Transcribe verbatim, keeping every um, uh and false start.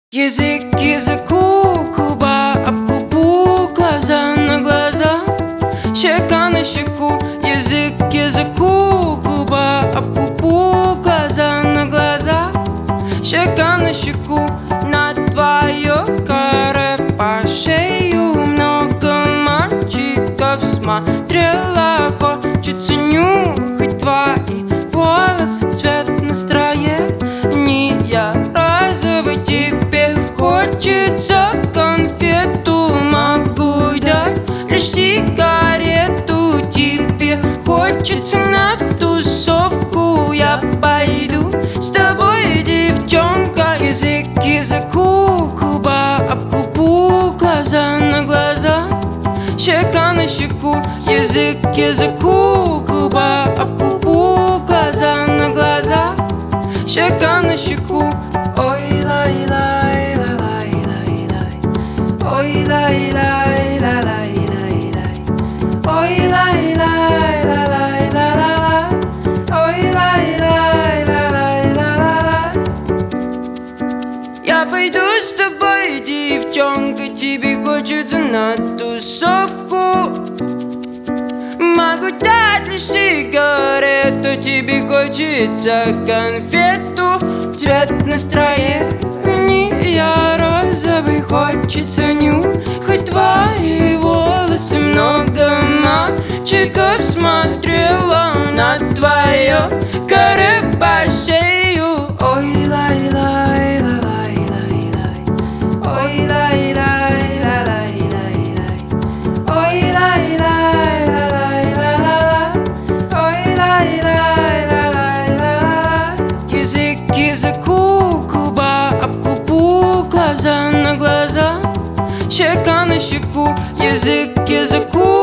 Язык к языку, губа об губу, глаза на глаза, щека на щеку. Язык к языку, губа об губу, глаза на глаза, щека на щеку. На твое каре по шею много мальчиков смотрела. Хочется нюхать твои волосы, цвет настроения розовый. Тебе хочется конфету, могу дать лишь сигарету. Тебе хочется на тусовку, я пойду с тобой, девчонка. Язык к языку, губа об губу, глаза на глаза, щека на щеку. Язык к языку, губа об губу, глаза на глаза, щека на щеку. Ой, лай, лай, ла, лай, лай, лай. Ой, лай, лай, ла, лай, лай, лай. Ой, лай, лай, ла, лай, ла, ла, ла. Ой, лай, лай, ла, лай, ла, ла, ла. Я пойду с тобой, девчонка, тебе хочется на тусовку. Могу дать лишь сигарету, тебе хочется конфету. Цвет настроения розовый, хочется нюхать твои волосы. Много мальчиков смотрела на твое каре по шею. Ой, лай, лай, ла, лай, лай, лай. Ой, лай, лай, ла, лай, лай, лай. Ой, лай, лай, ла, лай, ла, ла, ла. Ой, лай, лай, ла, лай, ла, ла. Язык к языку, губа об губу, глаза на глаза, щека на щеку. Язык к языку,